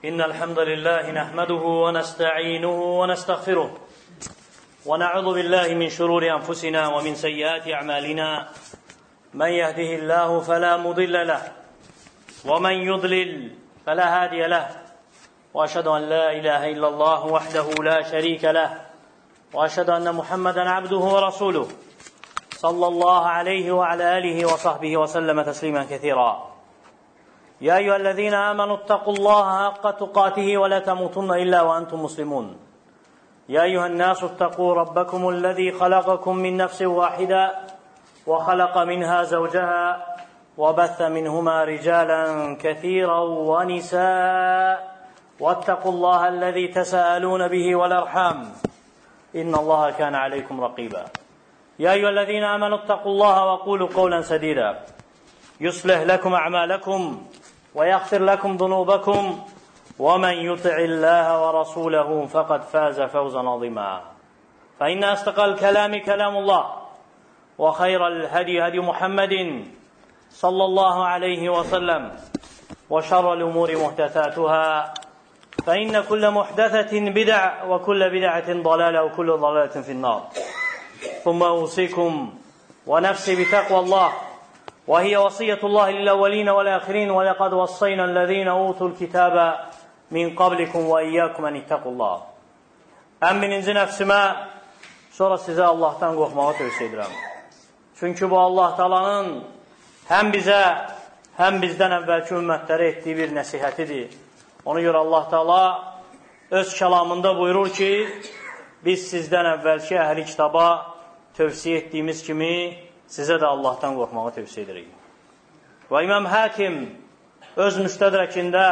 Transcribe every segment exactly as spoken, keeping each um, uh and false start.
إن الحمد لله نحمده ونستعينه ونستغفره ونعوذ بالله من شرور أنفسنا ومن سيئات أعمالنا من يهده الله فلا مضل له ومن يضلل فلا هادي له وأشهد أن لا إله إلا الله وحده لا شريك له وأشهد أن محمدا عبده ورسوله صلى الله عليه وعلى آله وصحبه وسلم تسليما كثيرا. يا أيها الذين آمنوا اتقوا الله حق تقاته ولا تموتن إلا وأنتم مسلمون. يا أيها الناس اتقوا ربكم الذي خلقكم من نفس واحدة وخلق منها زوجها وبث منهما رجالا كثيرا ونساء واتقوا الله الذي تساءلون به والأرحام إن الله كان عليكم رقيبا. يا أيها الذين آمنوا اتقوا الله وقولوا قولا سديدا يصلح لكم أعمالكم ويغفر لكم ذنوبكم ومن يطع الله ورسوله فقد فاز فوزا عظيما. فإن أصدق الكلام كلام الله وخير الهدي هدي محمد صلى الله عليه وسلم وشر الأمور محدثاتها فإن كل محدثة بدع وكل بدعة ضلالة وكل ضلالة في النار. ثم أوصيكم ونفسي بتقوى الله وهي وصية الله للأولين والآخرين ولقد وصينا الذين أوتوا الكتاب من قبلكم وإياكم أن اتقوا الله. Ən birinci nəfsimə, sonra sizə Allahdan qorxmağı tövsiyə edirəm. Çünki bu Allah Taala'nın həm bizə, həm bizdən əvvəlki ümmətlərə etdiyi bir nəsihətidir. Ona görə Allah Taala öz kəlamında buyurur ki, biz sizdən əvvəlki əhli kitaba tövsiyə etdiyimiz kimi sizə də Allahdan qorxmağı tövsiyə edirik. Və İmam Hakim öz müstədrəkində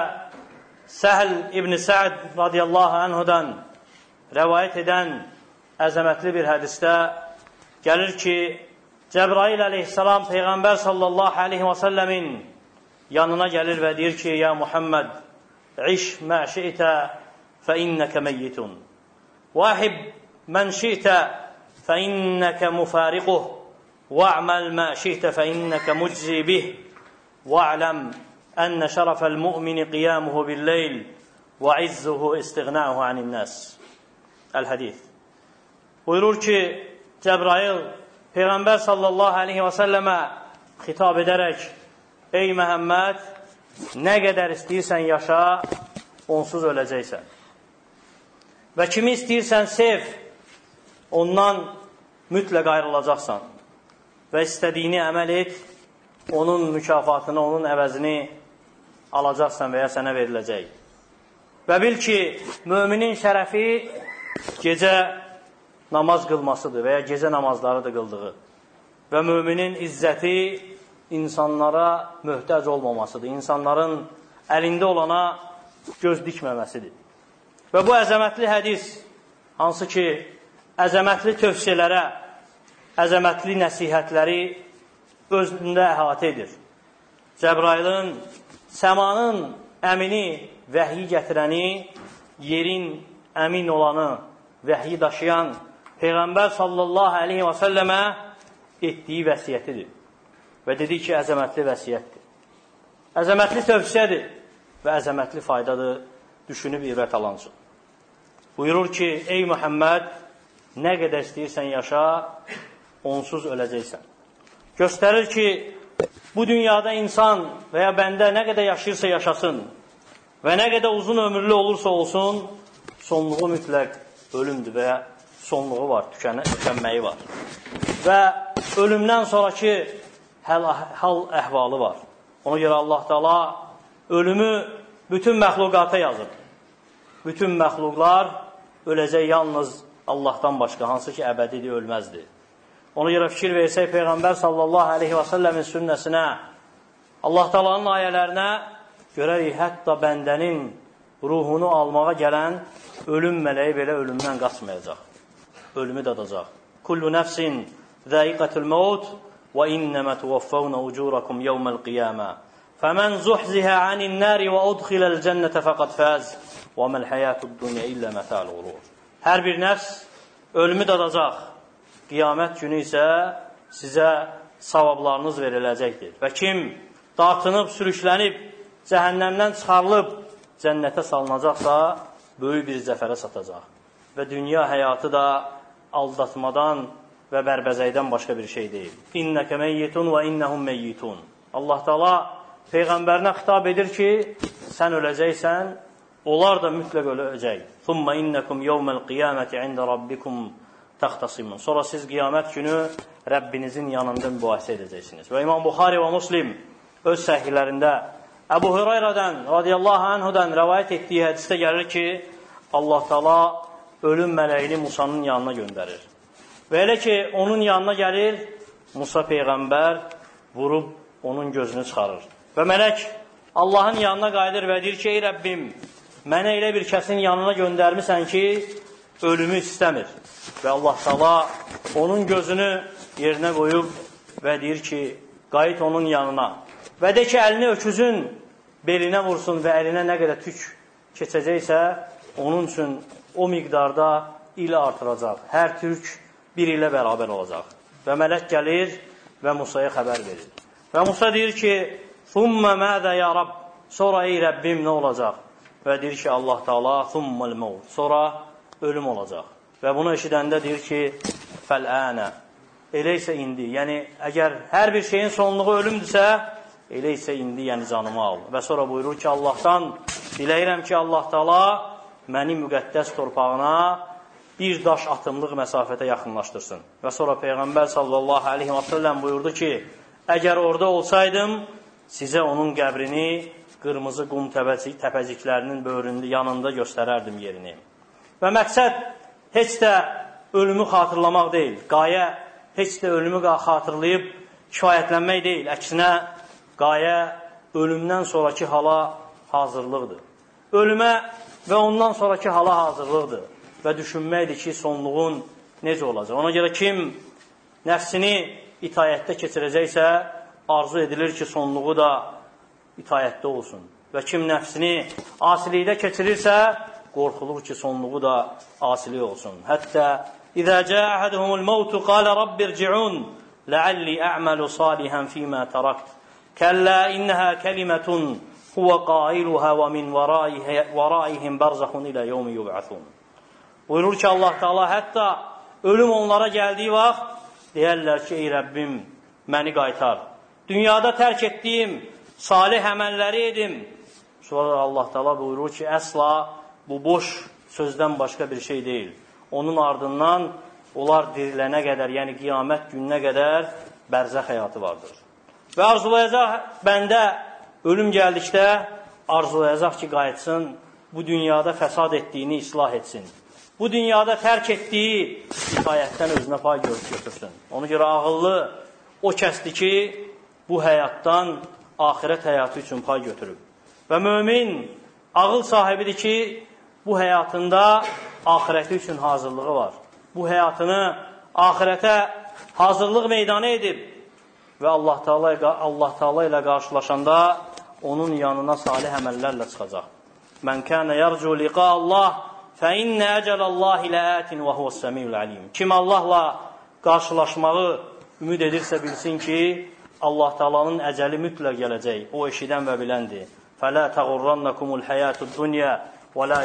Səhl İbn Sə'd radiyallahu anhudan rəvayət edən əzəmətli bir hədisdə gəlir ki, Cəbrail əleyhissalam Peyğəmbər sallallahu aleyhi və səlləmin yanına gəlir və deyir ki, ya Muhammed, iş mə şi'tə fə innəkə meyyitun və ahib mən şi'tə fə innəkə müfariquh وَاعْمَلْ مَا شِئْتَ فَإِنَّكَ مُجْزِي بِهِ وَاعْلَمْ أَنَّ شَرَفَ الْمُؤْمِنِ قِيَامُهُ بِاللَّيْلِ وَعِزُّهُ اِسْتِغْنَاهُ عَنِ النَّاسِ. El-Hadis. Buyurur ki, Cəbrail Peyğəmbər sallallahu aleyhi və səlləmə xitab edərək, ey Məhəmməd, nə qədər istəyirsən yaşa, onsuz öləcəksən. Və kimi istəyirsən sev, ondan mütləq ayrılacaqsan. Və istədiyini əməl et, onun mükafatını, onun əvəzini alacaqsan və ya sənə veriləcək. Və bil ki, müminin şərəfi gecə namaz qılmasıdır və ya gecə namazları da qıldığı. Və müminin izzəti insanlara möhtac olmamasıdır, insanların əlində olana göz dikməməsidir. Və bu əzəmətli hədis, hansı ki, əzəmətli tövsiyələrə, əzəmətli nəsihətləri özündə əhatə edir. Cəbrailin, səmanın əmini, vəhyi gətirəni, yerin əmin olanı, vəhyi daşıyan Peyğəmbər sallallahu aleyhi və səlləmə etdiyi vəsiyyətidir. Və dedi ki, əzəmətli vəsiyyətdir. Əzəmətli tövsiyədir və əzəmətli faydadır, düşünüb ibrət alansın. Buyurur ki, ey Muhammed, nə qədər istəyirsən yaşa, onsuz öləcəksən. Göstərir ki, bu dünyada insan və ya bəndə nə qədər yaşayırsa yaşasın və nə qədər uzun ömürlü olursa olsun, sonluğu mütləq ölümdür və ya sonluğu var, tükənməyi var. Və ölümdən sonraki hal, hal əhvalı var. Ona görə Allah Taala ölümü bütün məxluqata yazır. Bütün məxluqlar öləcək yalnız Allahdan başqa, hansı ki, əbədidir, ölməzdir. Ona görə fikir versək, Peyğəmbər sallallahu aleyhi və səlləmin sünnəsinə, Allah Taala'nın ayələrinə görərik, hətta bəndənin ruhunu almağa gələn ölüm mələyi belə ölümdən qaçmayacaq. Ölümü dadacaq. Kullu nəfsin zəiqətul məut və innəmə tuvaffavnə ucurakum yevməl qiyamə. Fəmən zuhzihə anin nəri və udxiləl cənnətə fəqad fəz və məl həyatud dünya illə mətəl urur. Hər bir nəfs ölümü dadacaq. Qiyamət günü isə sizə savablarınız veriləcəkdir. Və kim dartınıb, sürüklənib, cəhənnəmdən çıxarılıb cənnətə salınacaqsa, böyük bir zəfərə satacaq. Və dünya həyatı da aldatmadan və bərbəzəkdən başqa bir şey deyil. İnnəkə meyyitun və innəhum meyyitun. Allah Teala Peyğəmbərinə xitab edir ki, sən öləcəksən, onlar da mütləq öləcək. Thumma innakum yawmal qiyamati inda rabbikum taxtasimun. Sonra siz qiyamət günü Rəbbinizin yanında mübahisə edəcəksiniz. Və İmam Buxari və Muslim öz səhihlərində Əbu Hüreyrədən radiyallahu anhudan rəvayət etdiyi hədisdə gəlir ki, Allah Teala ölüm mələyini Musanın yanına göndərir. Və elə ki, onun yanına gəlir, Musa Peyğəmbər vurub onun gözünü çıxarır. Və mələk Allahın yanına qayıdır və deyir ki, ey Rəbbim, mənə elə bir kəsin yanına göndərmisən ki, ölümü istəmir. Və Allah Teala onun gözünü yerinə qoyub və deyir ki, qayıt onun yanına. Və de ki, əlini öküzün belinə vursun və əlinə nə qədər tük keçəcəksə, onun üçün o miqdarda il artıracaq. Hər tük bir ilə bərabər olacaq. Və mələk gəlir və Musaya xəbər verir. Və Musa deyir ki, Thumma mədə ya Rab, sonra ey Rəbbim nə olacaq? Və deyir ki, Allah Teala, Thummal mevt, sonra ölüm olacaq. Və bunu eşidəndə deyir ki, Fəl-ənə, elə isə indi, yəni əgər hər bir şeyin sonluğu ölümdürsə, elə isə indi, yəni canımı al. Və sonra buyurur ki, Allahdan diləyirəm ki, Allah Teala məni müqəddəs torpağına bir daş atımlıq məsafətə yaxınlaşdırsın. Və sonra Peyğəmbər sallallahu aleyhi və səlləm buyurdu ki, əgər orada olsaydım, sizə onun qəbrini qırmızı qum təpəciklərinin böyründə yanında göstərərdim yerini. Və məqsəd heç də ölümü xatırlamaq deyil. Qayə heç də ölümü xatırlayıb kifayətlənmək deyil. Əksinə, qayə ölümdən sonraki hala hazırlıqdır. Ölümə və ondan sonraki hala hazırlıqdır. Və düşünməkdir ki, sonluğun necə olacaq. Ona görə kim nəfsini itayətdə keçirəcəksə, arzu edilir ki, sonluğu da itayətdə olsun. Və kim nəfsini asilikdə keçirirsə, qorxulur ki, sonluğu da asilik olsun. Hətta İzə cəə əhədhumul mevtu qalə rabbirci'un ləalli ə'məlu salihan fīmə tərakt. Kəllə innəhə kəlimetun huvə qailuhə və min vəraihim bərzəxun ilə yevmi yub'athun. Buyurur ki, Allah Teala hətta ölüm onlara gəldiyi vaxt deyərlər ki, ey Rəbbim, məni qaytar. Dünyada tərk etdiyim salih əməlləri edim. Sonra Allah Teala buyurur ki, əsla bu boş sözdən başqa bir şey deyil. Onun ardından onlar dirilənə qədər, yəni qiyamət gününə qədər bərzəx həyatı vardır. Və arzulayacaq bəndə ölüm gəldikdə arzulayacaq ki, qayıtsın, bu dünyada fəsad etdiyini islah etsin. Bu dünyada tərk etdiyi itayətdən özünə pay götürsün. Ona görə ağıllı o kəsdir ki, bu həyatdan axirət həyatı üçün pay götürüb. Və mömin ağıl sahibidir ki, bu həyatında axirəti üçün hazırlığı var. Bu həyatını axirətə hazırlıq meydanı edib və Allah Teala, Allah Teala ilə qarşılaşanda onun yanına salih əməllərlə çıxacaq. Mən kənə yərcu liqa Allah fə innə əcələllahi ləətin və huvəs-səmiyul alim. Kim Allahla qarşılaşmağı ümid edirsə bilsin ki, Allah Teala'nın əcəli mütləq gələcək. O eşidən və biləndir. Fələ təğurrannakumul həyətud dunya və lə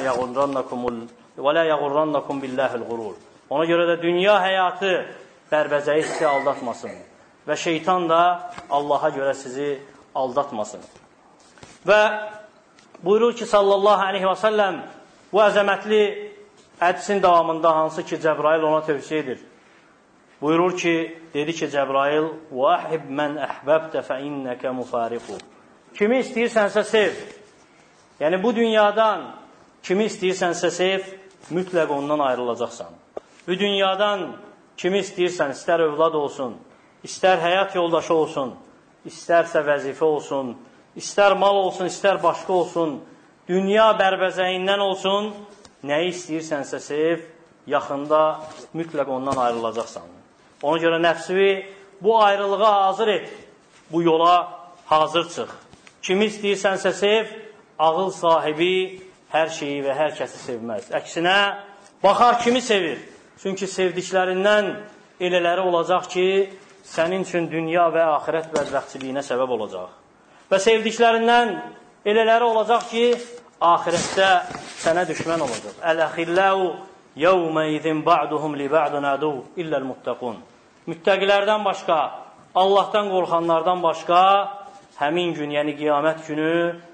yəğurrannakum billahil qurur. Ona görə də dünya həyatı bərbəzəyi sizi aldatmasın. Və şeytan da Allaha görə sizi aldatmasın. Və buyurur ki, sallallahu aleyhi və səlləm, bu əzəmətli hədisin davamında hansı ki, Cəbrail ona tövsiyə edir. Buyurur ki, dedi ki, Cəbrail, وَأَحِبْ مَنْ أَحْبَبْتَ فَإِنَّكَ مُفَارِقُ. Kimi istəyirsənsə sev. Yəni, bu dünyadan kimi istəyirsənsə sev, mütləq ondan ayrılacaqsan. Bu dünyadan kimi istəyirsən, istər övlad olsun, istər həyat yoldaşı olsun, istərsə vəzifə olsun, istər mal olsun, istər başqa olsun, dünya bərbəzəyindən olsun, nəyi istəyirsənsə sev, yaxında mütləq ondan ayrılacaqsan. Ona görə nəfsini bu ayrılığa hazır et, bu yola hazır çıx. Kimi istəyirsənsə sev, ağıl sahibi hər şeyi və hər kəsi sevməz. Əksinə, baxar kimi sevir. Çünki sevdiklərindən elələri olacaq ki, sənin üçün dünya və axirət bədbəxtçiliyinə səbəb olacaq. Və sevdiklərindən elələri olacaq ki, axirətdə sənə düşmən olacaq. Əl-əxilləu yevməizin ba'duhum li ba'dun adu illəl muttaqun. Müttəqilərdən başqa, Allahdan qorxanlardan başqa, həmin gün, yəni qiyamət günü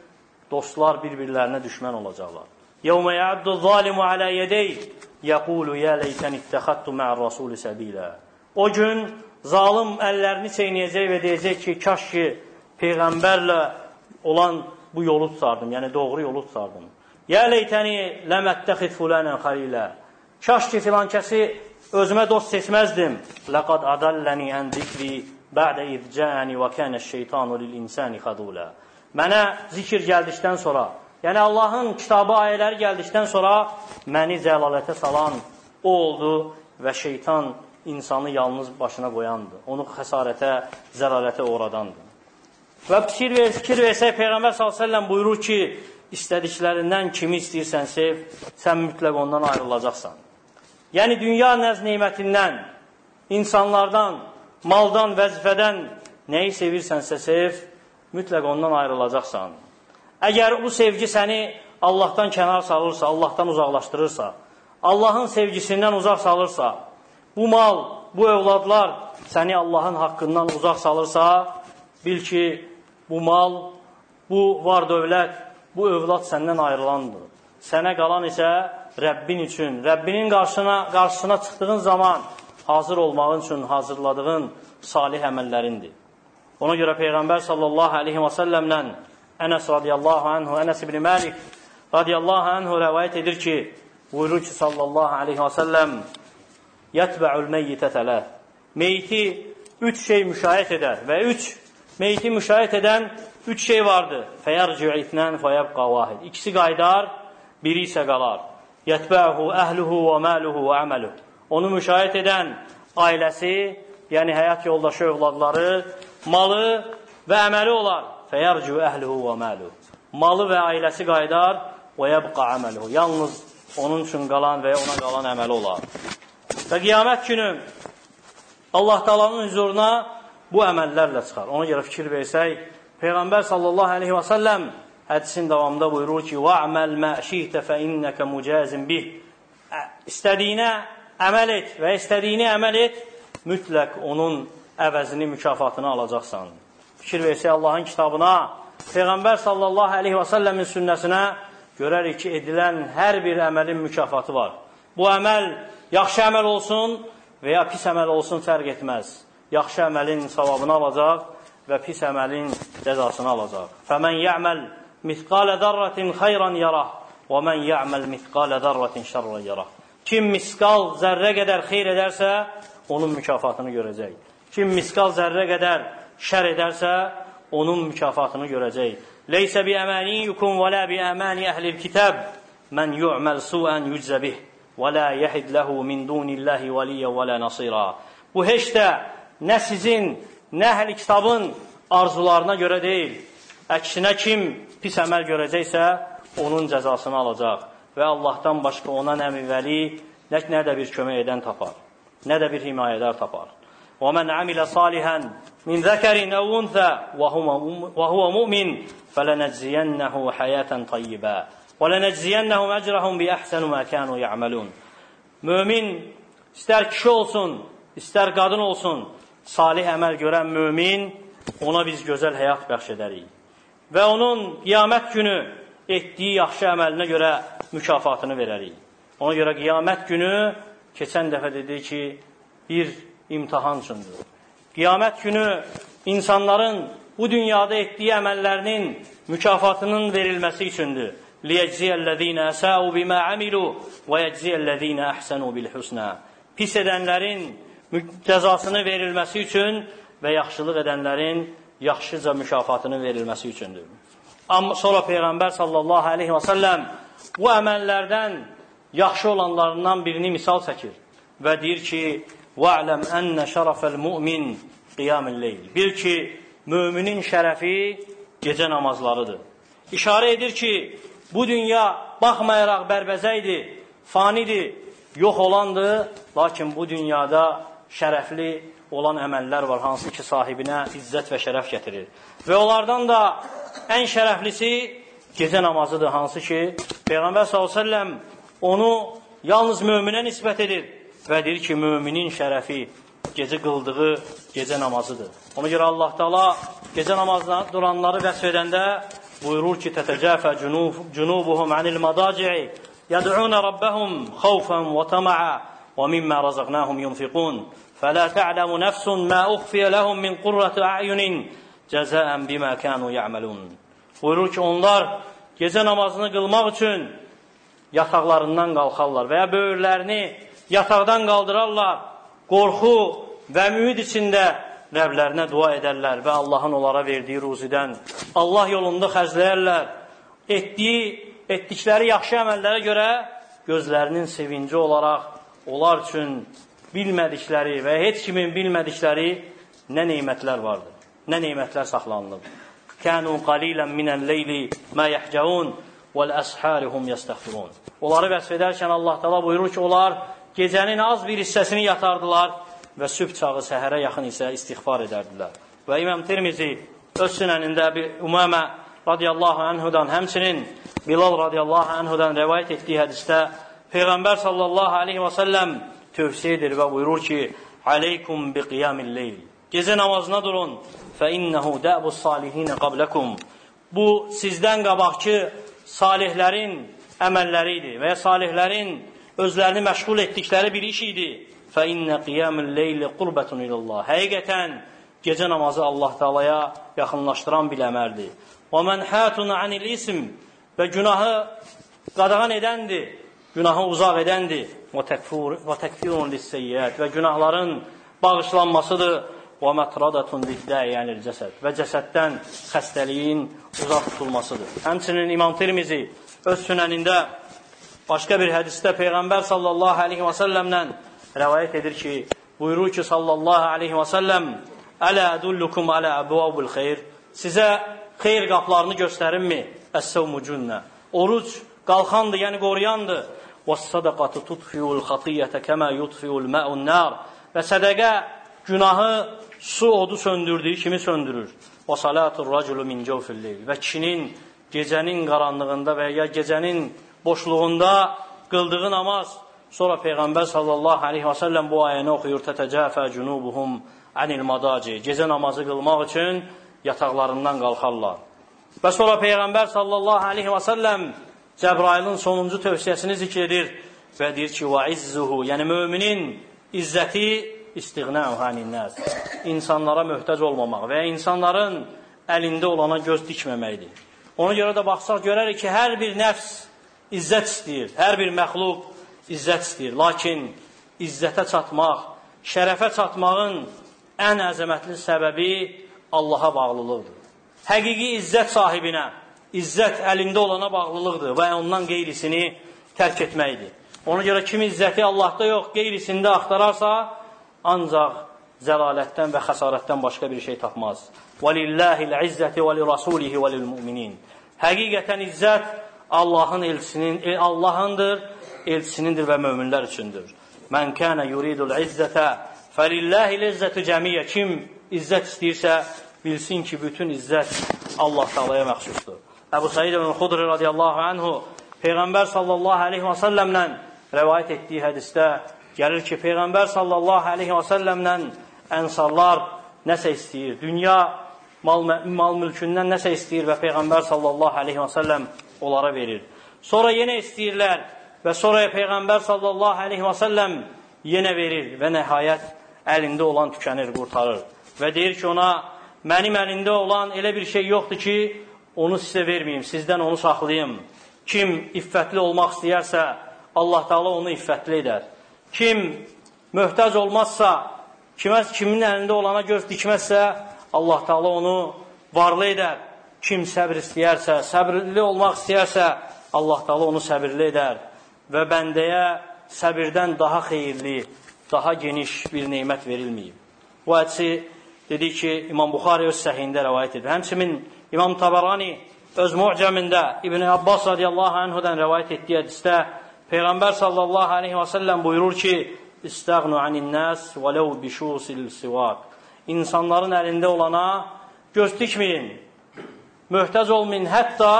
dostlar bir-birlərinə düşmən olacaqlar. Yevmə ya'addu zalimu alə yedey yəqulu yə leytən ittəxattu mə'ər rasulü səbilə. O gün zalım əllərini çeynəyəcək və deyəcək ki, kaş ki, Peyğəmbərlə olan bu yolu tutardım, yəni doğru yolu tutardım. Yə leytəni ləməttəxid fulənən xalilə. Kaş ki, filan kəsi özümə dost seçməzdim. Ləqad adalləni ən zikri bə'də izcəni və kənəş-şeytanu lil-insani xadulə. Mənə zikir gəldikdən sonra, yəni Allahın kitabı, ayələri gəldikdən sonra məni zəlalətə salan o oldu və şeytan insanı yalnız başına qoyandı. Onu xəsarətə, zəlalətə uğradandı. Və fikir, ver, fikir versək, Peyğəmbər sallallahu əleyhi və səlləm buyurur ki, istədiklərindən kimi istəyirsən sev, sən mütləq ondan ayrılacaqsan. Yəni, dünya nəz neymətindən, insanlardan, maldan, vəzifədən nəyi sevirsənsə sev, mütləq ondan ayrılacaqsan. Əgər bu sevgi səni Allahdan kənar salırsa, Allahdan uzaqlaşdırırsa, Allahın sevgisindən uzaq salırsa, bu mal, bu övladlar səni Allahın haqqından uzaq salırsa, bil ki, bu mal, bu var dövlət, bu övlad səndən ayrılandır. Sənə qalan isə Rəbbin üçün, Rəbbinin qarşısına, qarşısına çıxdığın zaman hazır olmağın üçün hazırladığın salih əməllərindir. Ona görə Peyğəmbər sallallahu aleyhi və səlləmlə Ənəs radiyallahu anhu, Ənəs ibn Məlik radiyallahu anhu rəvayət edir ki, buyurur ki sallallahu aleyhi və səlləm yətbə'ül meyyitə tələ. Meyti üç şey müşahit edər və üç meyti müşahit edən üç şey vardır. Fəyərci'u itnən fəyəbqa vahid. İkisi qaydar, biri isə qalar. Yətbə'uhu əhluhu və məluhu və əməluhu. Onu müşahit edən ailəsi, yəni həyat yoldaşı övladları, malı və əməli olar. Fəyərci'u əhluhu və məluhu. Malı və ailəsi qaydar və yəbqa əməluhu. Yalnız onun üçün qalan və ona qalan əməli olar. Və qiyamət günü Allah Taala'nın huzuruna bu əməllərlə çıxar. Ona görə fikir versək, Peyğəmbər sallallahu aleyhi və səlləm hədisin davamında buyurur ki, وَعْمَلْ مَا شِئْتَ فَإِنَّكَ مُجَازٍ بِهِ. İstədiyinə əməl et və istədiyini əməl et, mütləq onun əvəzini, mükafatını alacaqsan. Fikir versək Allahın kitabına, Peyğəmbər sallallahu aleyhi və səlləmin sünnəsinə görərik ki, edilən hər bir əməlin mükafatı var. Bu əməl yaxşı əməl olsun və ya pis əməl olsun fərq etməz. Yaxşı əməlin savabını alacaq və pis əməlin cəzasını alacaq. فَمَنْ يَعْمَلْ مِثْقَالَ ذَرَّةٍ خَيْرًا يَرَهُ وَمَنْ يَعْمَلْ مِثْقَالَ ذَرَّةٍ شَرًّا يَرَهُ. Kim miskal zərrə qədər xeyr edərsə, onun mükafatını görəcək. Kim miskal zərrə qədər şər edərsə, onun mükafatını görəcək. Leysə bi əmaniyyukum və la bi əmani əhlil kitab mən yu'məl su'ən yüczə bih və la yəhid ləhu min dunillahi vəliyyə və la nasira. Bu heç də nə sizin, nə əhl-i kitabın arzularına görə deyil. Əksinə kim pis əməl görəcəksə, onun cəzasını alacaq. Və Allahdan başqa ona nə müvəli, nə, nə də bir kömək edən tapar, nə də bir himayədar tapar. وَمَنْ عَمِلَ صَالِحًا مِنْ ذَكَرٍ أَوْ أُنْثَى وَهُوَ مُؤْمِنٌ فَلَنَجْزِيَنَّهُ حَيَاةً طَيِّبَةً وَلَنَجْزِيَنَّهُمْ أَجْرَهُمْ بِأَحْسَنِ مَا كَانُوا يَعْمَلُونَ. Mömin istər kişi olsun, istər qadın olsun, salih əməl görən mömin, ona biz gözəl həyat bəxş edərik. Və onun qiyamət günü etdiyi yaxşı əməlinə görə mükafatını verərik. Ona görə qiyamət günü keçən dəfə dedi ki, bir imtihan üçündür. Qiyamət günü insanların bu dünyada etdiyi əməllərinin mükafatının verilməsi üçündür. لِيَجْزِيَ أَسَاءُ بِمَا عَمِلُوا وَيَجْزِيَ الَّذ۪ينَ أَحْسَنُوا بِالْحُسْنَى. Pis edənlərin cəzasını verilməsi üçün və yaxşılıq edənlərin yaxşıca mükafatını verilməsi üçündür. Amma sonra Peyğəmbər sallallahu aleyhi və səlləm bu əməllərdən yaxşı olanlarından birini misal çəkir və deyir ki, وَعْلَمْ أَنَّ شَرَفَ الْمُؤْمِنِ قِيَامِ اللَّيْلِ. Bil ki, müminin şərəfi gecə namazlarıdır. İşarə edir ki, bu dünya baxmayaraq bərbəzəydir, fanidir, yox olandır, lakin bu dünyada şərəfli olan əməllər var, hansı ki sahibinə izzət və şərəf gətirir. Və onlardan da ən şərəflisi gecə namazıdır, hansı ki, Peyğəmbər sallallahu əleyhi və səlləm onu yalnız möminə nisbət edir və deyir ki, möminin şərəfi gecə qıldığı gecə namazıdır. Ona görə Allah Taala gecə namazına duranları vəsf edəndə buyurur ki, tətəcəfə cunubuhum anil madaci'i yəd'un rabbahum xawfan və tama'a və mimma razaqnahum yunfiqun fəla ta'lamu nafsun ma ukhfiya lahum min qurrati a'yunin cəzaən bima kanu ya'malun. Buyurur ki, onlar gecə namazını qılmaq üçün yataqlarından qalxarlar və ya böyürlərini yataqdan qaldırarlar, qorxu və ümid içində Rəblərinə dua edərlər və Allahın onlara verdiyi ruzidən Allah yolunda xərcləyərlər. Etdiyi, etdikləri yaxşı əməllərə görə gözlərinin sevinci olaraq onlar üçün bilmədikləri və heç kimin bilmədikləri nə neymətlər vardır, nə neymətlər saxlanılır. Kənu qalilən minəl leyli mə yəhcəun vəl-əshərihum yəstəxfirun. Onları vəsf edərkən Allah Taala buyurur ki, onlar gecənin az bir hissəsini yatardılar və sübh çağı səhərə yaxın isə istiğfar edərdilər. Və İmam Tirmizi öz sünənində bir Umamə radiyallahu anhudan, həmçinin Bilal radiyallahu anhudan rəvayət etdiyi hədisdə Peyğəmbər sallallahu aleyhi və səlləm tövsiyə edir və buyurur ki, aleykum bi qiyamil leyl. Gecə namazına durun. Fə innəhu dəbus salihinə qabləkum. Bu, sizdən qabaqçı salihlərin əməlləri idi və ya salihlərin özlərini məşğul etdikləri bir iş idi. فَإِنَّ قِيَامُ اللَّيْلِ قُرْبَةٌ إِلَى اللّٰهِ. Həqiqətən gecə namazı Allah Taalaya yaxınlaşdıran bir əməldir. وَمَنْحَاتٌ عَنِ الْإِسْمِ və günahı qadağan edəndir, günahı uzaq edəndir. وَتَكْفِرٌ لِلسَّيِّئَاتِ və günahların bağışlanmasıdır. وَمَطْرَدَةٌ لِلدَّاعِ عَنِ الْجَسَدِ və cəsəddən xəstəliyin uzaq tutulmasıdır. Həmçinin İmam Tirmizi öz sünənində başqa bir hədisdə Peyğəmbər sallallahu aleyhi və səlləmlə rəvayət edir ki, buyurur ki, sallallahu aleyhi və səlləm, Ələ ədullukum ələ əbvabul xeyr. Sizə xeyr qaplarını göstərinmi? Əs-səvmu cünnə. Oruc qalxandır, yəni qoruyandır. Və-sadaqatı tutfiyul xatiyyətə kəmə yutfiyul mə'un nar. Və sədəqə günahı su odu söndürdüyü kimi söndürür. Və-salatur raculu min cəvfil leyl. Və kişinin gecənin qaranlığında və ya gecənin boşluğunda qıldığı namaz. Sonra Peyğəmbər sallallahu aleyhi və səlləm bu ayəni oxuyur. Tətəcəfə cunubuhum anil madaci. Gecə namazı qılmaq üçün yataqlarından qalxarlar. Və sonra Peyğəmbər sallallahu aleyhi və səlləm Cəbrailin sonuncu tövsiyəsini zikr edir və deyir ki, və izzuhu, yəni müminin izzəti istiğnəu haninəz. İnsanlara möhtac olmamaq və insanların əlində olana göz dikməməkdir. Ona görə də baxsaq görərik ki, hər bir nəfs izzət istəyir, hər bir məxluq izzət istəyir. Lakin izzətə çatmaq, şərəfə çatmağın ən əzəmətli səbəbi Allaha bağlılıqdır. Həqiqi izzət sahibinə, izzət əlində olana bağlılıqdır və ondan qeyrisini tərk etməkdir. Ona görə kim izzəti Allahda yox, qeyrisində axtararsa, ancaq zəlalətdən və xəsarətdən başqa bir şey tapmaz. وَلِلَّهِ الْعِزَّةِ وَلِرَسُولِهِ وَلِلْمُؤْمِنِينَ. Həqiqətən izzət Allahın elçisinin, Allahındır, elçisinindir və möminlər üçündür. Mən kənə yuridul izzətə fəlilləhil izzətü cəmiyyə. Kim izzət istəyirsə, bilsin ki, bütün izzət Allah Taalaya məxsusdur. Əbu Said ibn Xudri radiyallahu anhu Peyğəmbər sallallahu aleyhi və səlləmlə rəvayət etdiyi hədisdə gəlir ki, Peyğəmbər sallallahu aleyhi və səlləmlə ənsarlar nəsə istəyir, dünya mal, mal mülkündən nəsə istəyir və Peyğəmbər sallallahu aleyhi və səlləm onlara verir. Sonra yenə istəyirlər və sonra Peyğəmbər sallallahu aleyhi və səlləm yenə verir və nəhayət əlində olan tükənir, qurtarır. Və deyir ki, ona, mənim əlində olan elə bir şey yoxdur ki, onu sizə verməyim, sizdən onu saxlayayım. Kim iffətli olmaq istəyərsə, Allah Taala onu iffətli edər. Kim möhtac olmazsa, kimə, kimin əlində olana göz dikməzsə, Allah Taala onu varlı edər. Kim səbr istəyərsə, səbirli olmaq istəyərsə, Allah Taala onu səbirli edər. Və bəndəyə səbirdən daha xeyirli, daha geniş bir neymət verilməyib. Bu hədisi dedi ki, İmam Buxari öz səhiyində rəvayət edir. Həmçinin İmam Tabarani öz mu'cəmində İbn Abbas radiyallahu anhudan rəvayət etdiyi hədisdə Peyğəmbər sallallahu aleyhi və səlləm buyurur ki, İstəğnu anin-nəs vələv bişusil sivaq. İnsanların əlində olana göz dikməyin, möhtac olmayın, hətta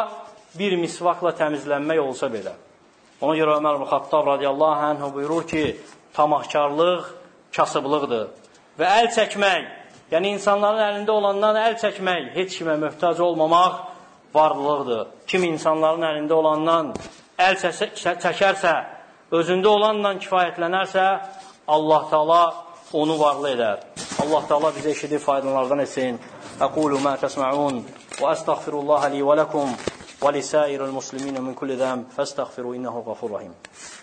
bir misvakla təmizlənmək olsa belə. Ona görə Ömər ibn Xattab radiyallahu anh buyurur ki, tamahkarlıq kasıblıqdır. Və əl çəkmək, yəni insanların əlində olandan əl çəkmək, heç kimə möhtac olmamaq varlıqdır. Kim insanların əlində olandan əl çəkərsə, özündə olanla kifayətlənərsə, Allah Teala onu varlı edər. Allah Teala bizə eşidib faydalardan etsin. Aqulu ma təsma'un və əstəğfirullaha li və ləkum və lisəiril muslimin min kulli zəm fəstəğfiru innəhu qafur rahim.